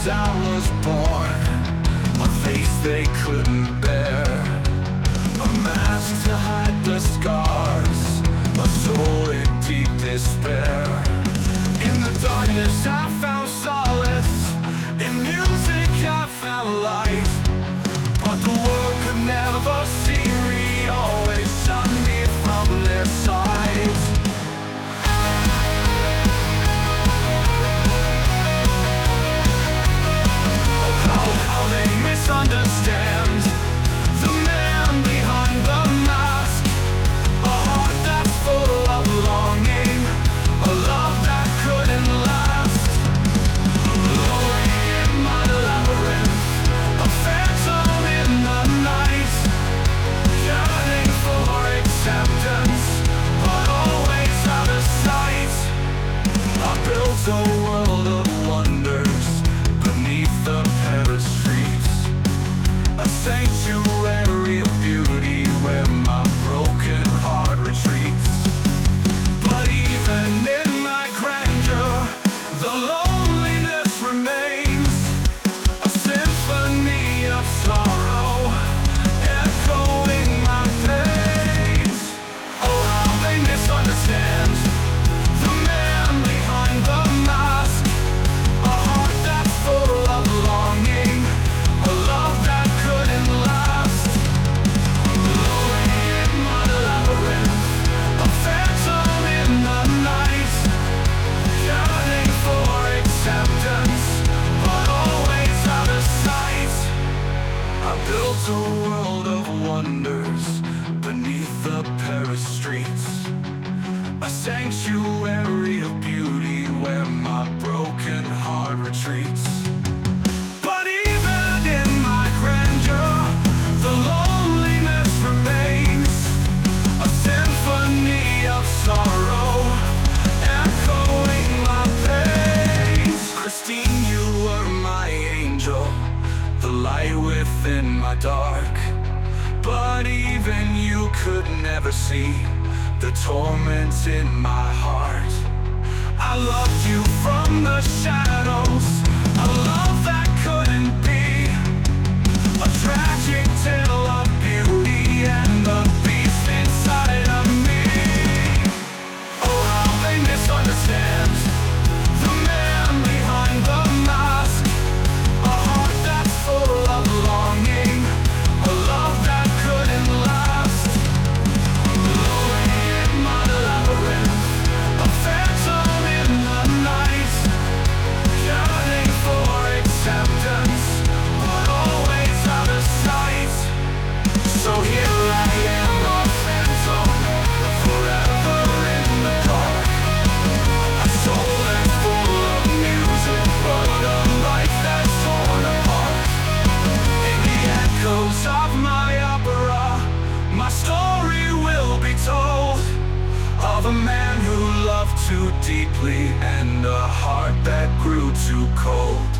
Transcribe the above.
as I was born, a face they couldn't bear, a mask to hide the scars, a soul in deep despair. In the darkness I found solace, in music I found light, but the world could never see me, always shun me from their sight. How they misunderstand the man behind the mask, a heart that's full of longing, a love that couldn't last. Lonely in my labyrinth, a phantom in the night, yearning for acceptance, but always out of sight. I built a world of wonders beneath the Paris streets, a sanctuary of beauty where my broken heart retreats. But even in my grandeur, the loneliness remains, a symphony of sorrow, echoing my pains. Oh, how they misunderstand the man behind the mask, a heart that's full of longing, a love that couldn't last. Lonely in my labyrinth, a phantom in the night, yearning for acceptance, but always out of sight. I built a world of wonders beneath the Paris streets, a sanctuary of beauty where my broken heart retreats. But even in my grandeur, the loneliness remains, a symphony of sorrow, echoing my pains. Christine, you were my angel, the light within my dark, but even you could never see the torment in my heart. I loved you from the shadows, a love that couldn't be, a tragic tale of beauty and the beast inside of me. Oh, how they misunderstand the man behind the mask, a heart that's full of longing, a love that couldn't last. Lonely in my labyrinth, a phantom in the night, yearning for acceptance, but always out of sight. So here I am, a phantom, forever in the dark, a soul that's full of music, but a life that's torn apart. In the echoes of my opera, my story will be told, of a man who loved too deeply and a heart that grew too cold.